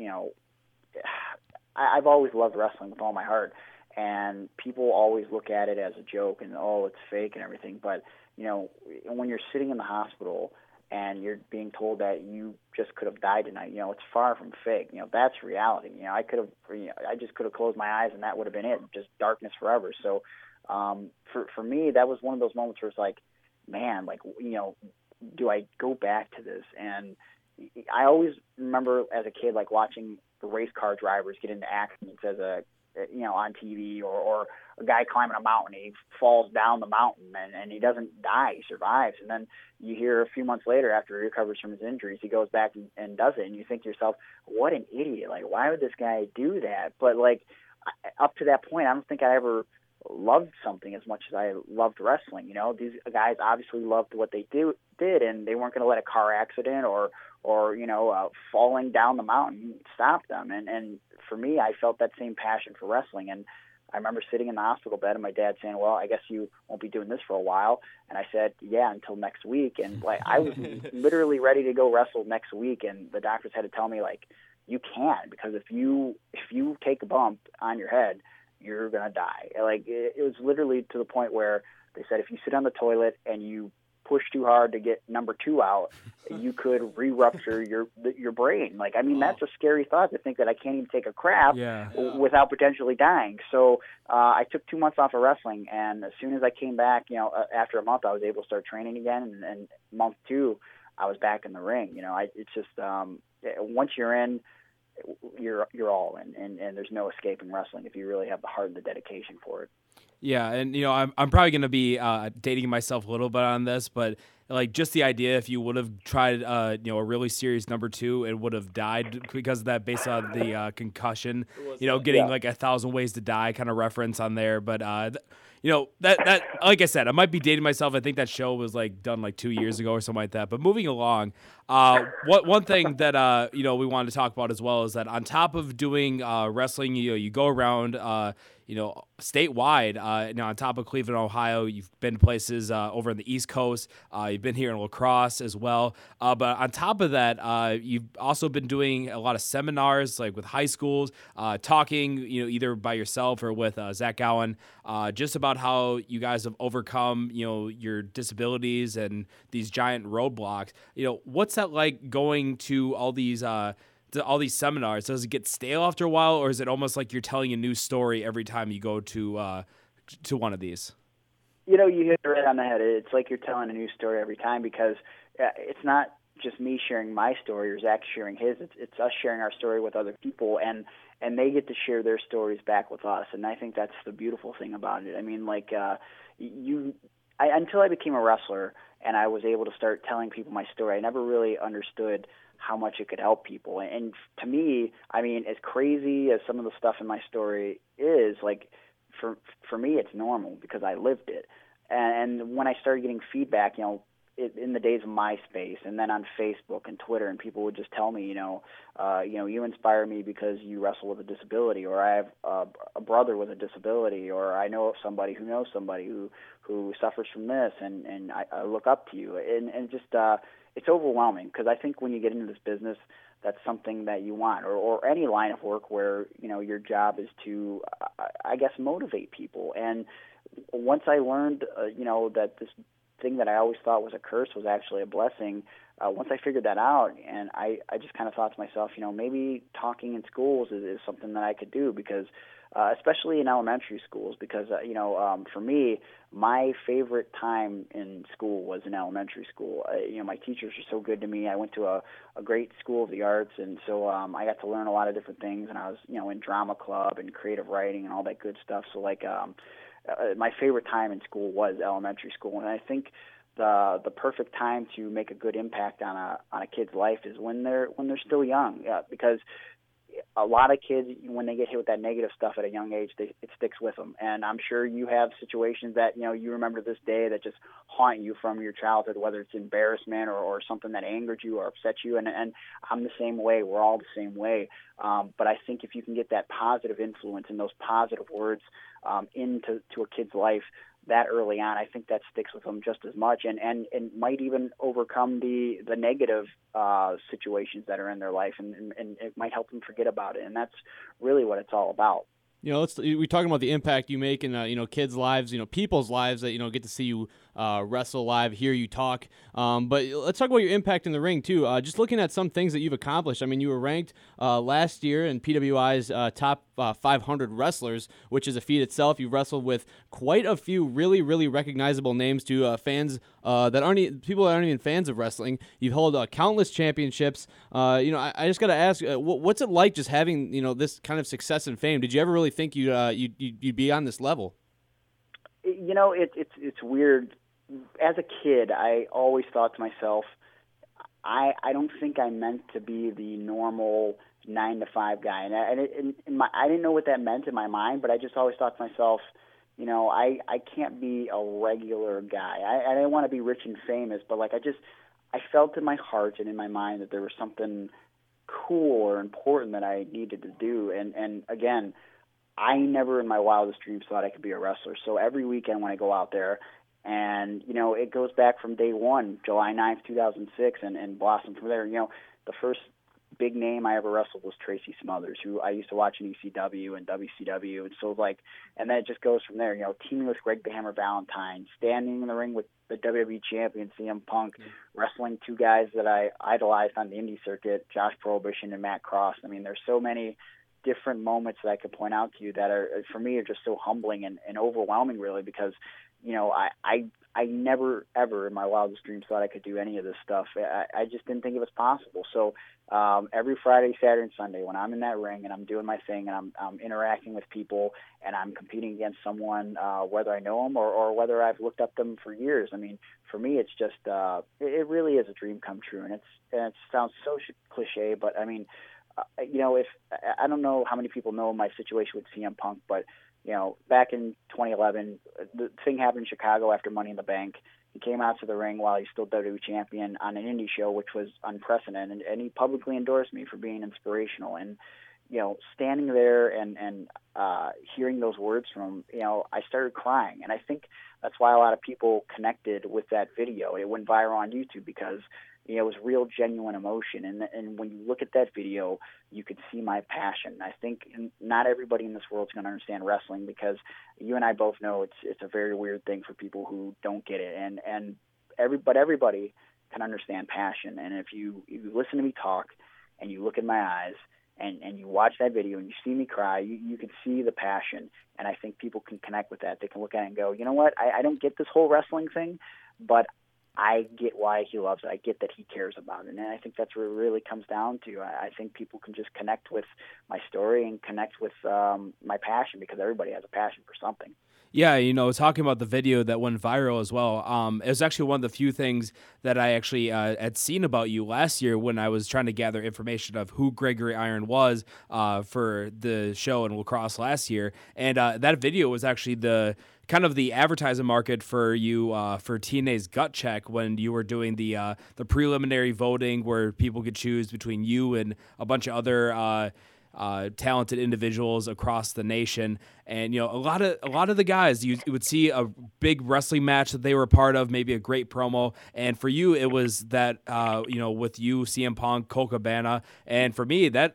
I've always loved wrestling with all my heart. And people always look at it as a joke and, oh, it's fake and everything. But, when you're sitting in the hospital and you're being told that you just could have died tonight, it's far from fake. That's reality. I just could have closed my eyes and that would have been it, just darkness forever. So, for me, that was one of those moments where it's like, man, do I go back to this? And I always remember as a kid, watching the race car drivers get into accidents as on TV, or a guy climbing a mountain, he falls down the mountain and he doesn't die, he survives. And then you hear a few months later, after he recovers from his injuries, he goes back and does it. And you think to yourself, what an idiot. Why would this guy do that? But up to that point, I don't think I ever loved something as much as I loved wrestling. These guys obviously loved what they did, and they weren't going to let a car accident or falling down the mountain stop them. And for me, I felt that same passion for wrestling. And I remember sitting in the hospital bed and my dad saying, well, I guess you won't be doing this for a while. And I said, yeah, until next week. And I was literally ready to go wrestle next week. And the doctors had to tell me, you can't, because if you take a bump on your head, you're going to die. It was literally to the point where they said, if you sit on the toilet and you push too hard to get number 2 out, you could re-rupture your brain. That's a scary thought, to think that I can't even take a crap without potentially dying. So I took 2 months off of wrestling, and as soon as I came back, after a month, I was able to start training again, and month 2, I was back in the ring. It's just once you're in, you're all in, and there's no escaping wrestling if you really have the heart and the dedication for it. Yeah, and I'm probably going to be dating myself a little bit on this, but just the idea, if you would have tried a really serious number 2, it would have died because of that, based on the concussion. Getting 1,000 ways to die kind of reference on there, but that like I said, I might be dating myself. I think that show was like done like 2 years ago or something like that. But moving along, one thing that we wanted to talk about as well is that on top of doing wrestling, you go around statewide. On top of Cleveland, Ohio, you've been places over on the East Coast. You've been here in La Crosse as well. But on top of that, you've also been doing a lot of seminars, like with high schools, talking, either by yourself or with Zach Gowen, just about how you guys have overcome, your disabilities and these giant roadblocks. What's that like going to all these seminars? Does it get stale after a while, or is it almost like you're telling a new story every time you go to one of these? You hit it right on the head. It's like you're telling a new story every time, because it's not just me sharing my story or Zach sharing his. It's us sharing our story with other people, and they get to share their stories back with us. And I think that's the beautiful thing about it. I mean, until I became a wrestler and I was able to start telling people my story, I never really understood how much it could help people. And to me, I mean, as crazy as some of the stuff in my story is, like, for me, it's normal because I lived it. And when I started getting feedback, in the days of MySpace and then on Facebook and Twitter, and people would just tell me, you inspire me because you wrestle with a disability, or I have a brother with a disability, or I know somebody who knows somebody who suffers from this, and I look up to you. And just it's overwhelming, because I think when you get into this business, that's something that you want, or any line of work where, your job is to, I guess, motivate people. And once I learned, that this thing that I always thought was a curse was actually a blessing, once I figured that out, and I just kind of thought to myself, maybe talking in schools is something that I could do, because especially in elementary schools, because for me, my favorite time in school was in elementary school. My teachers were so good to me. I went to a great school of the arts, and so I got to learn a lot of different things, and I was in drama club and creative writing and all that good stuff. So my favorite time in school was elementary school, and I think the perfect time to make a good impact on a kid's life is when they're still young, because a lot of kids, when they get hit with that negative stuff at a young age, it sticks with them. And I'm sure you have situations that you remember this day that just haunt you from your childhood, whether it's embarrassment or something that angered you or upset you. And I'm the same way. We're all the same way. But I think if you can get that positive influence and those positive words into a kid's life that early on, I think that sticks with them just as much, and might even overcome the negative situations that are in their life, and it might help them forget about it. And that's really what it's all about. We're talking about the impact you make in kids' lives, people's lives that get to see you wrestle live, hear you talk. But let's talk about your impact in the ring too. Just looking at some things that you've accomplished. I mean, you were ranked last year in PWI's top 500 wrestlers, which is a feat itself. You've wrestled with quite a few really, really recognizable names to fans people that aren't even fans of wrestling. You've held countless championships. I just got to ask, what's it like just having this kind of success and fame? Did you ever really think you'd be on this level? It's weird. As a kid, I always thought to myself, I don't think I meant to be the normal 9-to-5 guy, and I didn't know what that meant in my mind, but I just always thought to myself, I can't be a regular guy. I didn't want to be rich and famous, but I felt in my heart and in my mind that there was something cool or important that I needed to do, and again, I never in my wildest dreams thought I could be a wrestler. So every weekend when I go out there, and it goes back from day one, July 9th, 2006, and blossomed from there. The first big name I ever wrestled was Tracy Smothers, who I used to watch in ECW and WCW, and so and then it just goes from there. Teaming with Greg the Hammer Valentine, standing in the ring with the WWE champion CM Punk, wrestling two guys that I idolized on the indie circuit, Josh Prohibition and Matt Cross. I mean, there's so many different moments that I could point out to you that are, for me, are just so humbling and overwhelming, really, because I never, ever in my wildest dreams thought I could do any of this stuff. I just didn't think it was possible. So every Friday, Saturday, and Sunday, when I'm in that ring and I'm doing my thing and I'm interacting with people and I'm competing against someone, whether I know them or whether I've looked up them for years, I mean, for me, it's just it really is a dream come true. And it sounds so cliche, but I mean, if I don't know how many people know my situation with CM Punk, but back in 2011, the thing happened in Chicago after Money in the Bank. He came out to the ring while he's still WWE champion on an indie show, which was unprecedented, and he publicly endorsed me for being inspirational. And standing there and hearing those words from him, I started crying, and I think that's why a lot of people connected with that video. It went viral on YouTube because it was real, genuine emotion. And when you look at that video, you could see my passion. I think not everybody in this world is going to understand wrestling because you and I both know it's a very weird thing for people who don't get it. But everybody can understand passion. And if you listen to me talk and you look in my eyes and you watch that video and you see me cry, you can see the passion. And I think people can connect with that. They can look at it and go, you know what, I don't get this whole wrestling thing, but I get why he loves it. I get that he cares about it. And I think that's what it really comes down to. I think people can just connect with my story and connect with my passion because everybody has a passion for something. Yeah, talking about the video that went viral as well, it was actually one of the few things that I actually had seen about you last year when I was trying to gather information of who Gregory Iron was for the show in La Crosse last year. And that video was actually the kind of the advertising market for you for TNA's Gut Check when you were doing the preliminary voting where people could choose between you and a bunch of other talented individuals across the nation. And a lot of the guys, you would see a big wrestling match that they were a part of, maybe a great promo, and for you it was that with you, CM Punk, Colt Cabana. And for me that's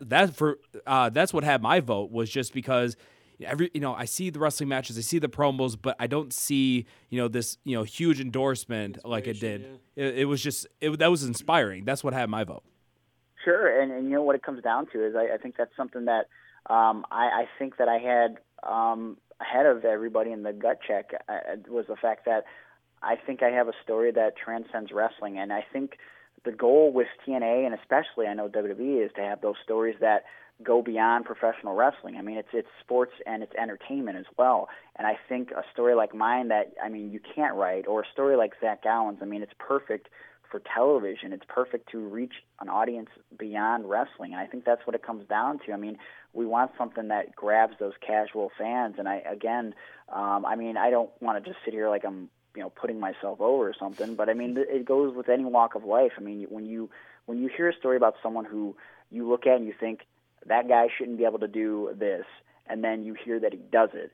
what had my vote, was just because I see the wrestling matches, I see the promos, but I don't see this huge endorsement like it did. Yeah. It was just that was inspiring. That's what had my vote. Sure, and what it comes down to is I think that's something that I think that I had ahead of everybody in the Gut Check was the fact that I think I have a story that transcends wrestling, and I think the goal with TNA, and especially I know WWE, is to have those stories that go beyond professional wrestling. I mean, it's sports and it's entertainment as well. And I think a story like mine that, you can't write, or a story like Zach Gowen's, it's perfect for television. It's perfect to reach an audience beyond wrestling. And I think that's what it comes down to. We want something that grabs those casual fans. And I don't want to just sit here like I'm, putting myself over or something, but it goes with any walk of life. When you hear a story about someone who you look at and you think that guy shouldn't be able to do this, and then you hear that he does it,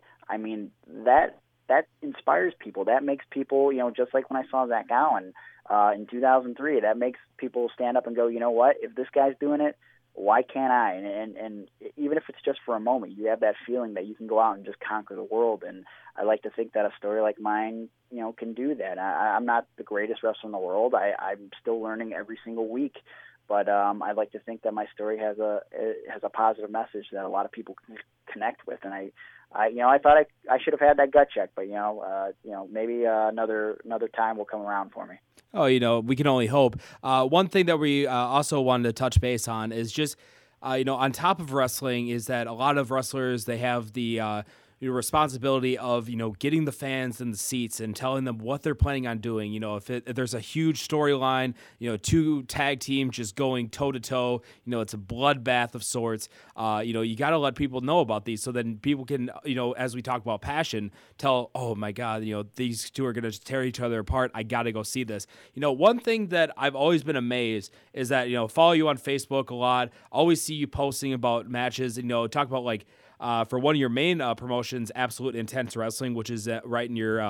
that inspires people. That makes people, just like when I saw Zach Gowen in 2003, that makes people stand up and go, you know what, if this guy's doing it, why can't I? And even if it's just for a moment, you have that feeling that you can go out and just conquer the world. And I like to think that a story like mine, can do that. I'm not the greatest wrestler in the world. I'm still learning every single week. But I like to think that my story has a positive message that a lot of people can connect with. And I thought I should have had that Gut Check, but maybe another time will come around for me. Oh, we can only hope. One thing that we also wanted to touch base on is just, on top of wrestling, is that a lot of wrestlers, they have the responsibility of getting the fans in the seats and telling them what they're planning on doing. If there's a huge storyline, two tag teams just going toe to toe, it's a bloodbath of sorts. You got to let people know about these so then people can, as we talk about passion, tell, oh my God, these two are going to tear each other apart. I got to go see this. One thing that I've always been amazed is that follow you on Facebook a lot. Always see you posting about matches. Talk about like. For one of your main promotions, Absolute Intense Wrestling, which is right in your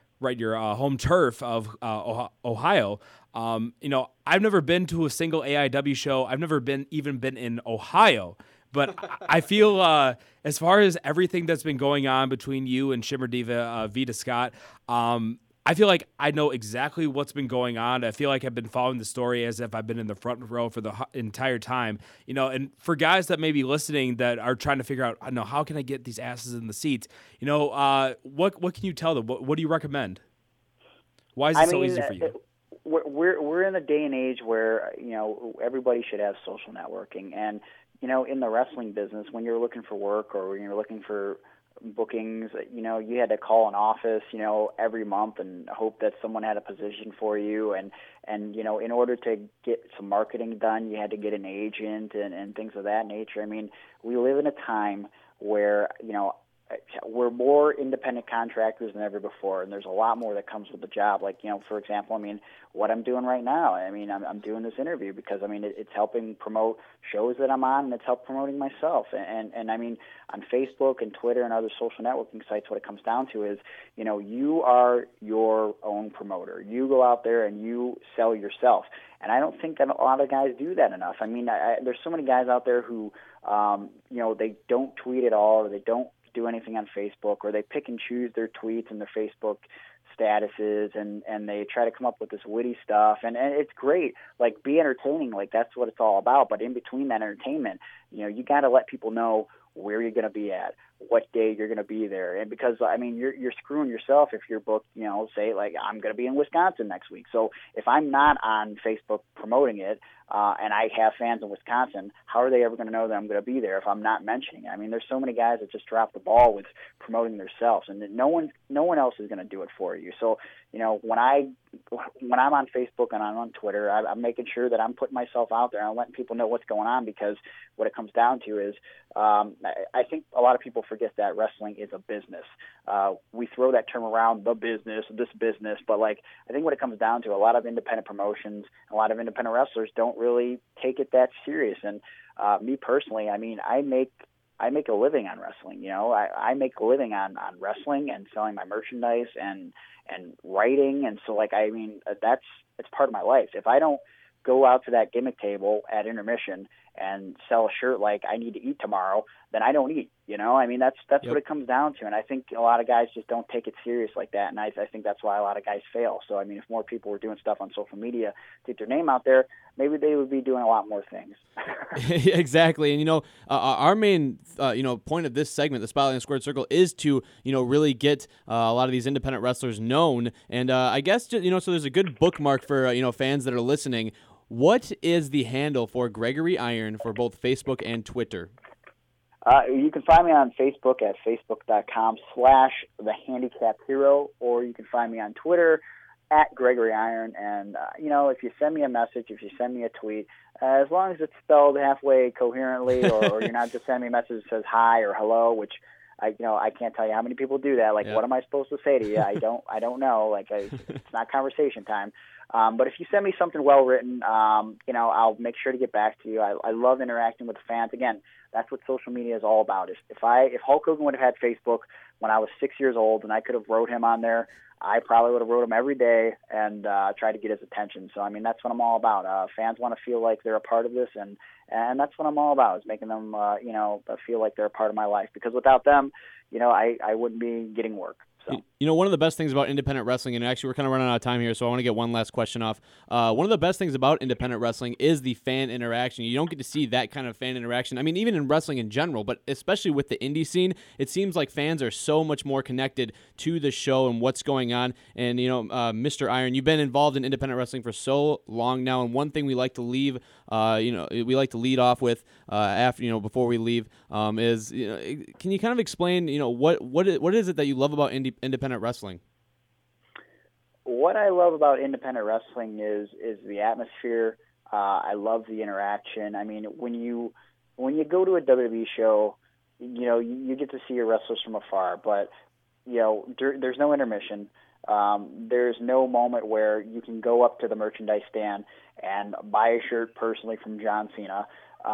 home turf of Ohio. I've never been to a single AIW show. I've never been in Ohio. But I feel as far as everything that's been going on between you and Shimmer Diva Vita Scott, I feel like I know exactly what's been going on. I feel like I've been following the story as if I've been in the front row for the entire time. And for guys that may be listening that are trying to figure out, how can I get these asses in the seats? What can you tell them? What do you recommend? Why is it so easy for you? We're in a day and age where everybody should have social networking, and in the wrestling business, when you're looking for work or when you're looking for bookings, you had to call an office, every month and hope that someone had a position for you. And in order to get some marketing done, you had to get an agent and things of that nature. We live in a time where, we're more independent contractors than ever before, and there's a lot more that comes with the job. Like, for example, what I'm doing right now, I'm doing this interview because, it's helping promote shows that I'm on, and it's helped promoting myself. And on Facebook and Twitter and other social networking sites, what it comes down to is, you are your own promoter. You go out there and you sell yourself. And I don't think that a lot of guys do that enough. There's so many guys out there who, they don't tweet at all, or they don't do anything on Facebook, or they pick and choose their tweets and their Facebook statuses, and they try to come up with this witty stuff, and it's great. Like, be entertaining, like that's what it's all about. But in between that entertainment, you got to let people know where you're going to be at, what day you're going to be there. And because, you're screwing yourself if you're booked, say, like, I'm going to be in Wisconsin next week. So if I'm not on Facebook promoting it, and I have fans in Wisconsin, how are they ever going to know that I'm going to be there if I'm not mentioning it? There's so many guys that just drop the ball with promoting themselves, and no one else is going to do it for you. So, when I'm on Facebook and I'm on Twitter, I'm making sure that I'm putting myself out there and I'm letting people know what's going on, because what it comes down to is, I think a lot of people forget that wrestling is a business. We throw that term around, the business, this business, but I think what it comes down to, a lot of independent promotions, a lot of independent wrestlers don't really take it that serious. And me personally, I make a living on wrestling. I make a living on wrestling and selling my merchandise and writing, and so it's part of my life. If I don't go out to that gimmick table at intermission and sell a shirt like I need to eat tomorrow, then I don't eat. That's Yep. what it comes down to. And I think a lot of guys just don't take it serious like that. And I think that's why a lot of guys fail. So, if more people were doing stuff on social media to get their name out there, maybe they would be doing a lot more things. Exactly. And, our main, point of this segment, the Spotlight and Squared Circle, is to, really get a lot of these independent wrestlers known. And I guess, so there's a good bookmark for, fans that are listening. What is the handle for Gregory Iron for both Facebook and Twitter? You can find me on Facebook at facebook.com/thehandicaphero, or you can find me on Twitter at Gregory Iron. And, if you send me a message, if you send me a tweet, as long as it's spelled halfway coherently, or you're not just sending me a message that says hi or hello, which I can't tell you how many people do that. Like, What am I supposed to say to you? I don't know. It's not conversation time. But if you send me something well written, I'll make sure to get back to you. I love interacting with the fans. Again, that's what social media is all about. If Hulk Hogan would have had Facebook when I was 6 years old and I could have wrote him on there, I probably would have wrote him every day and tried to get his attention. So, that's what I'm all about. Fans want to feel like they're a part of this, and that's what I'm all about, is making them, feel like they're a part of my life. Because without them, I wouldn't be getting work. So. One of the best things about independent wrestling, and actually we're kind of running out of time here, so I want to get one last question off. One of the best things about independent wrestling is the fan interaction. You don't get to see that kind of fan interaction. Even in wrestling in general, but especially with the indie scene, it seems like fans are so much more connected to the show and what's going on. And, Mr. Iron, you've been involved in independent wrestling for so long now, and one thing we like to leave, we like to lead off with after, before we leave, is, can you kind of explain, what is it that you love about independent wrestling? What I love about independent wrestling is the atmosphere. I love the interaction. When you go to a WWE show, you get to see your wrestlers from afar, but there's no intermission. There's no moment where you can go up to the merchandise stand and buy a shirt personally from John Cena.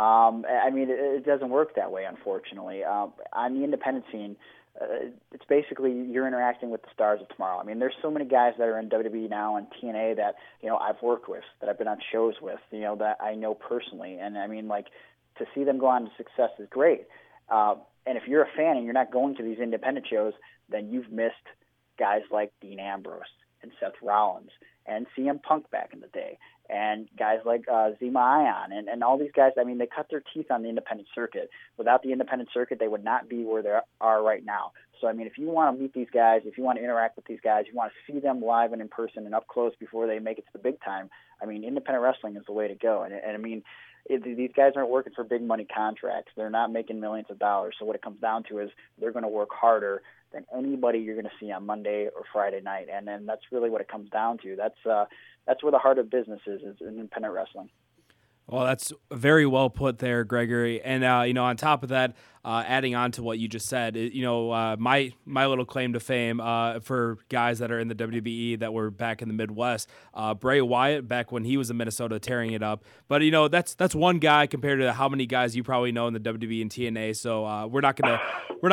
It doesn't work that way, unfortunately. On the independent scene, it's basically you're interacting with the stars of tomorrow. There's so many guys that are in WWE now and TNA that, I've worked with, that I've been on shows with, that I know personally. And to see them go on to success is great. And if you're a fan and you're not going to these independent shows, then you've missed guys like Dean Ambrose and Seth Rollins and CM Punk back in the day, and guys like Zema Ion and all these guys. They cut their teeth on the independent circuit. Without the independent circuit, they would not be where they are right now. So, if you want to meet these guys, if you want to interact with these guys, you want to see them live and in person and up close before they make it to the big time, independent wrestling is the way to go. And these guys aren't working for big money contracts. They're not making millions of dollars. So what it comes down to is they're going to work harder than anybody you're going to see on Monday or Friday night. And then that's really what it comes down to. That's where the heart of business is independent wrestling. Well, that's very well put there, Gregory. And, on top of that, adding on to what you just said, my little claim to fame for guys that are in the WWE that were back in the Midwest, Bray Wyatt back when he was in Minnesota tearing it up. But that's one guy compared to how many guys you probably know in the WWE and TNA. So we're not gonna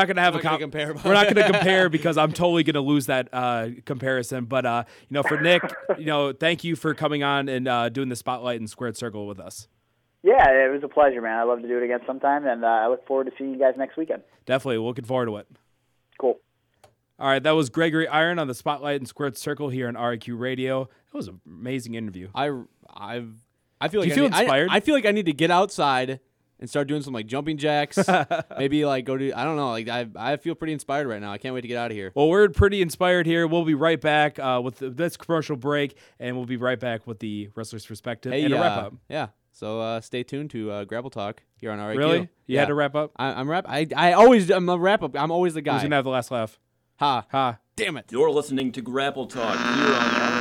compare because I'm totally gonna lose that comparison. But for Nick, thank you for coming on and doing the Spotlight and Squared Circle with us. Yeah, it was a pleasure, man. I'd love to do it again sometime, and I look forward to seeing you guys next weekend. Definitely. Looking forward to it. Cool. All right, that was Gregory Iron on the Spotlight and Squared Circle here on RAQ Radio. That was an amazing interview. I feel like Do you feel inspired? I feel like I need to get outside and start doing some like jumping jacks. Maybe like go to, I don't know. Like I feel pretty inspired right now. I can't wait to get out of here. Well, we're pretty inspired here. We'll be right back with this commercial break, and we'll be right back with the Wrestler's Perspective and a wrap up. Yeah. So stay tuned to Grapple Talk here on RAQ. Really? You had to wrap up? I'm a wrap up. I'm always the guy. Who's gonna have the last laugh? Ha. Damn it. You're listening to Grapple Talk here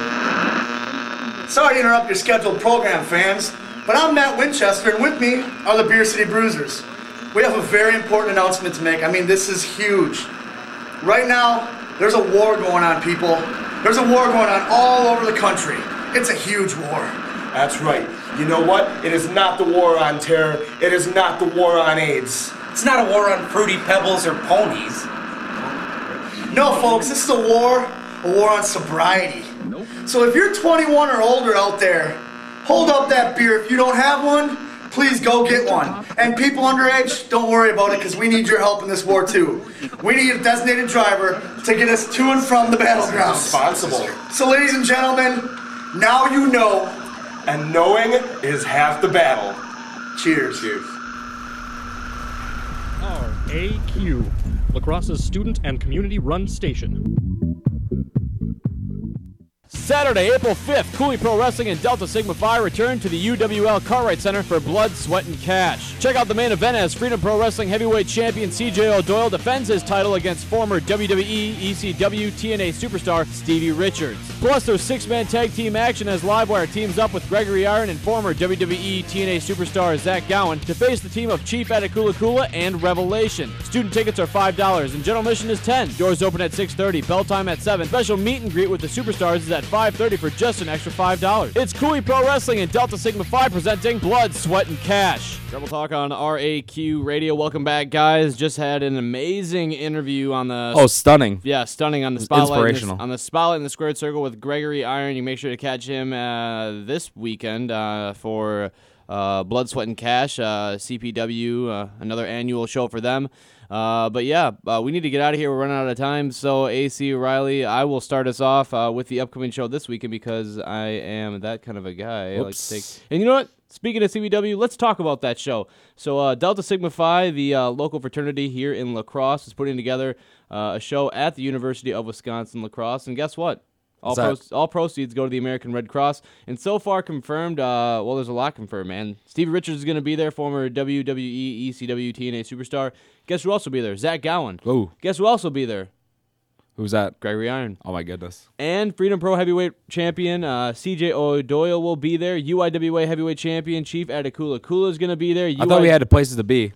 on Sorry to interrupt your scheduled program, fans, but I'm Matt Winchester, and with me are the Beer City Bruisers. We have a very important announcement to make. I mean, this is huge. Right now, there's a war going on, people. There's a war going on all over the country. It's a huge war. That's right. You know what? It is not the war on terror. It is not the war on AIDS. It's not a war on Fruity Pebbles or ponies. No, folks, this is a war on sobriety. Nope. So if you're 21 or older out there, hold up that beer. If you don't have one, please go get one. And people underage, don't worry about it because we need your help in this war too. We need a designated driver to get us to and from the battlegrounds. Responsible. So ladies and gentlemen, now you know. And knowing is half the battle. Cheers. Cheers. RAQ, La Crosse's student and community-run station. Saturday, April 5th, Cooley Pro Wrestling and Delta Sigma Phi return to the UWL Cartwright Center for Blood, Sweat, and Cash. Check out the main event as Freedom Pro Wrestling heavyweight champion CJ O'Doyle defends his title against former WWE, ECW, TNA superstar Stevie Richards. Plus, there's six-man tag team action as Livewire teams up with Gregory Iron and former WWE, TNA superstar Zach Gowen to face the team of Chief Atakula Kula and Revelation. Student tickets are $5 and general admission is $10. Doors open at 6:30, bell time at 7. Special meet and greet with the superstars is at 5:30 for just an extra $5. It's Cooley Pro Wrestling and Delta Sigma Phi presenting Blood, Sweat, and Cash. Double Talk on RAQ Radio. Welcome back, guys. Just had an amazing interview on the... Oh, stunning. Yeah, stunning on the Spotlight. Inspirational. On the Spotlight in the Squared Circle with Gregory Iron. You make sure to catch him this weekend for Blood, Sweat, and Cash, CPW, another annual show for them. But yeah, we need to get out of here. We're running out of time. So, AC Riley, I will start us off with the upcoming show this weekend because I am that kind of a guy. I like to take... And you know what? Speaking of CPW, let's talk about that show. So, Delta Sigma Phi, the local fraternity here in La Crosse, is putting together a show at the University of Wisconsin-La Crosse. And guess what? All proceeds go to the American Red Cross. And so far confirmed, well, there's a lot confirmed, man. Stevie Richards is going to be there, former WWE, ECW, TNA superstar. Guess who else will be there? Zach Gowen. Ooh. Guess who else will be there? Who's that? Gregory Iron. Oh, my goodness. And Freedom Pro Heavyweight Champion CJ O'Doyle will be there. UIWA Heavyweight Champion Chief Atakula Kula is going to be there. I thought we had places to be.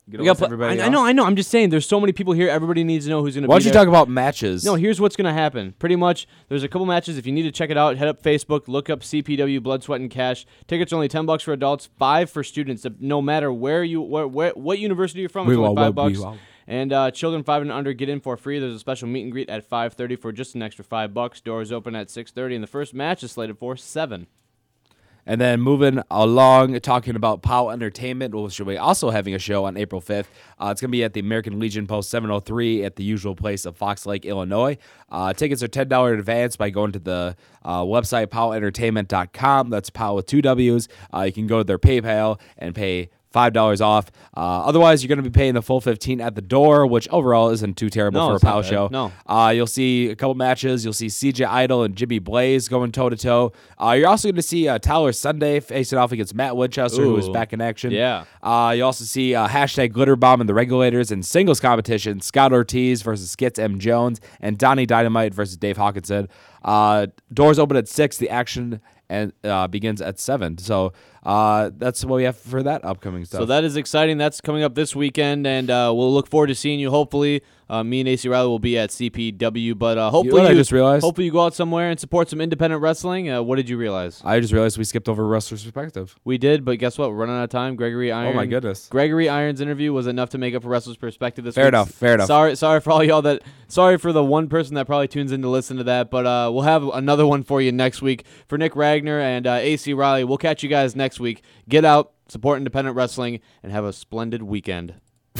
I know. I'm just saying, there's so many people here. Everybody needs to know who's going to be there. Why don't you talk about matches? No, here's what's going to happen. Pretty much, there's a couple matches. If you need to check it out, head up Facebook, look up CPW Blood, Sweat, and Cash. Tickets are only $10 for adults, $5 for students. No matter what university you're from, it's only $5. And children 5 and under get in for free. There's a special meet and greet at 5:30 for just an extra $5. Doors open at 6:30, and the first match is slated for 7. And then moving along, talking about POW Entertainment, which will be also having a show on April 5th. It's going to be at the American Legion Post 703 at the usual place of Fox Lake, Illinois. Tickets are $10 in advance by going to the website, powentertainment.com. That's POW with 2 W's. You can go to their PayPal and pay $5 off. Otherwise, you're going to be paying the full $15 at the door, which overall isn't too terrible for a POW show. No. You'll see a couple matches. You'll see CJ Idol and Jimmy Blaze going toe-to-toe. You're also going to see Tyler Sunday facing off against Matt Winchester, who is back in action. Yeah. You also see hashtag Glitterbomb and the Regulators in singles competition, Scott Ortiz versus Skits M. Jones, and Donnie Dynamite versus Dave Hawkinson. Doors open at 6. The action and begins at 7. So that's what we have for that upcoming stuff. So that is exciting. That's coming up this weekend, and we'll look forward to seeing you. Hopefully, me and AC Riley will be at CPW, but hopefully, I just realized? Hopefully you go out somewhere and support some independent wrestling. What did you realize? I just realized we skipped over Wrestler's Perspective. We did, but guess what? We're running out of time. Gregory Iron. Oh my goodness. Gregory Iron's interview was enough to make up for Wrestler's Perspective this week. Fair enough. Sorry for all y'all sorry for the one person that probably tunes in to listen to that, but we'll have another one for you next week. For Nick Ragnar and AC Riley, we'll catch you guys next week. Get out, support independent wrestling, and have a splendid weekend.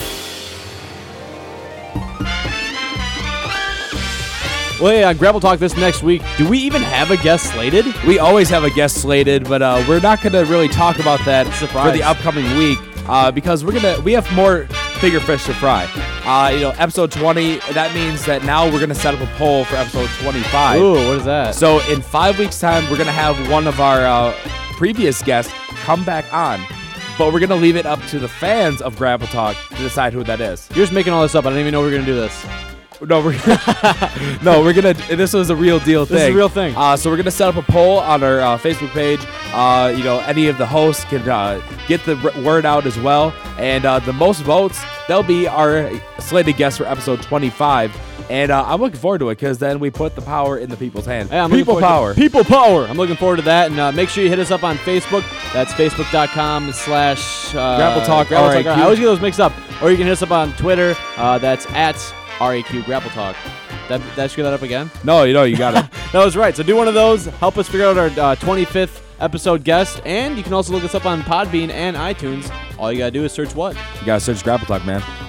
Well, hey, on Grapple Talk this next week, do we even have a guest slated? We always have a guest slated, but we're not going to really talk about that for the upcoming week because we have more bigger fish to fry. Episode 20, that means that now we're going to set up a poll for episode 25. Ooh, what is that? So in 5 weeks' time, we're going to have one of our previous guests come back on. But we're going to leave it up to the fans of Grapple Talk to decide who that is. You're just making all this up. I didn't even know we were going to do this. No, we're gonna. This was a real deal thing. This is a real thing. So we're gonna set up a poll on our Facebook page. Any of the hosts can get the word out as well, and the most votes, they'll be our slated guests for episode 25. And I'm looking forward to it because then we put the power in the people's hands. Hey, People power. People power. I'm looking forward to that. And make sure you hit us up on Facebook. That's facebook.com/Grapple Talk. I always get those mixed up. Or you can hit us up on Twitter. That's at RAQ Grapple Talk. Did I screw that up again? No, you got it. That was right. So do one of those. Help us figure out our 25th episode guest. And you can also look us up on Podbean and iTunes. All you got to do is search what? You got to search Grapple Talk, man.